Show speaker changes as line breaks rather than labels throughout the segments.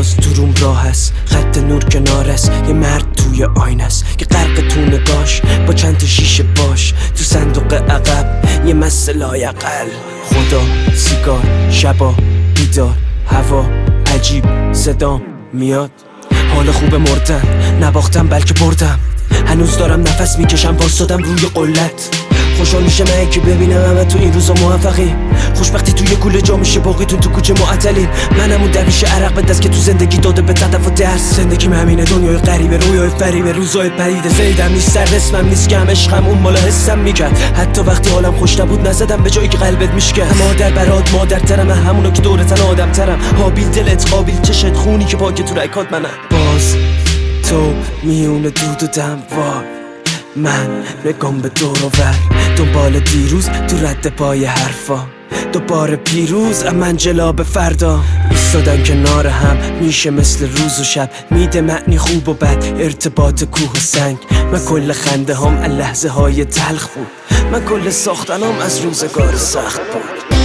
باز دروم راه است، خط نور کنار است، یه مرد توی آینه است که غرق تو نگاش با چند تا شیشه باش. تو صندوق عقب یه مست لایقل، خدا، سیگار، شبا، بیدار، هوا عجیب، صدا میاد. حال خوب مردن، نباختم بلکه بردم، هنوز دارم نفس میکشم، واسادم روی قلت. خوشحال میشه من که ببینم همه تو این روزا موفقی، خوشبختی توی کوله جا میشه، باقیتون تو کوچه معطلین. منم اون درویش عرق به دست که تو زندگی داده به هدف و درس. زندگی همینه، دنیای غریبه، رویای فریبه، روزای پریده. زیدم نیست، سر رسمم نیست که هم عشقم اون مالا حسم میکرد. حتی وقتی حالم خوش نبود نزدم به جایی که قلبت میشکرد. مادر برات مادرترم، همونو که دورتن آدمترم. حابیل دلت، قابیل چشت، خونی که پاک تو رکات منم. باز تو میونه دود و دم، وای من نگم به دور و ور، دنبال دیروز تو رد پای حرفا، دوباره پیروز من جلاب فردا. ایستادن کنار هم میشه مثل روز و شب، میده معنی خوب و بد، ارتباط کوه و سنگ. من کل خنده هم از لحظه های تلخ بود، من کل ساختنم از روزگار سخت بود.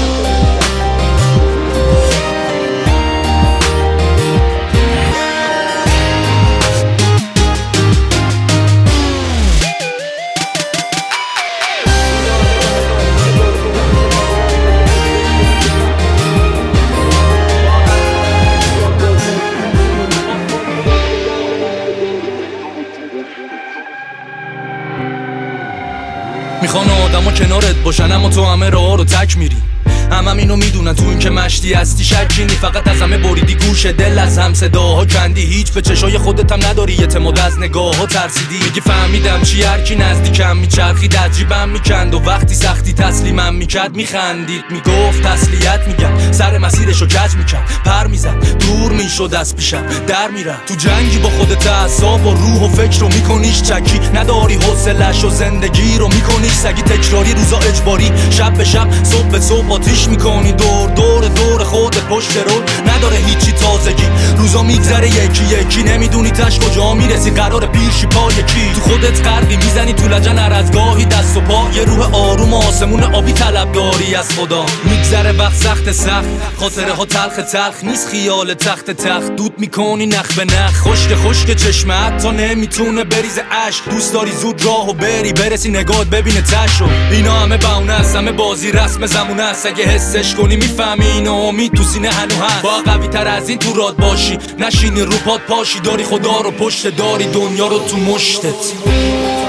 میخوان آدما کنارت باشن اما تو همه راه رو تک میری. همم اینو میدونن تو این که مشتی هستی شکی نی، فقط از همه بریدی گوش دل، از هم صداها کندی، هیچ به چشای خودت هم نداری اعتماد، از نگاه ها ترسیدی. میگی فهمیدم چی، هر کی نزدیکم میچرخید عجیبم میکند، و وقتی سختی تسلیمم میکرد میخندید، میگفت تسلیت میگم، سر مسیرشو کج میکرد، پر میزد دور میشد از پیشم در میرم. تو جنگی با خودت، اعصاب و روح و فکر رو میکنیش چکی، نداری حوصله‌ش و زندگی رو میکنیش سگی، تکراری روزا اجباری، شب به شب صبح به صبح آتیش میکنی، دور خودت پشت رول، نداره هیچی تازگی، روزا میگذره یکی یکی، نمیدونی تش کجا میرسی، قرار پیرشی پای کی، تو خودت غرقی، میزنی تو لجن هر از گاهی دست و پا، یه روح آروم آسمون آبی طلبداری از خدا. میگذره وقت سخت، خاطره ها تلخ نیست، خیال تخت دود میکنی نخ به نخ، خشک چشمت تا نمیتونه بریزه اشک، دوست داری زود راهو بری برسی نگات ببینه تشو. اینا همه بهونه است، همه بازی رسم زمونه است، اگه حسش کنی میفهمی اینو، امید تو سینه هنو هست، با قوی تر از این تو راد باشی، نشینی رو پات پاشی، داری خدا رو پشت، داری دنیا رو تو مشتت.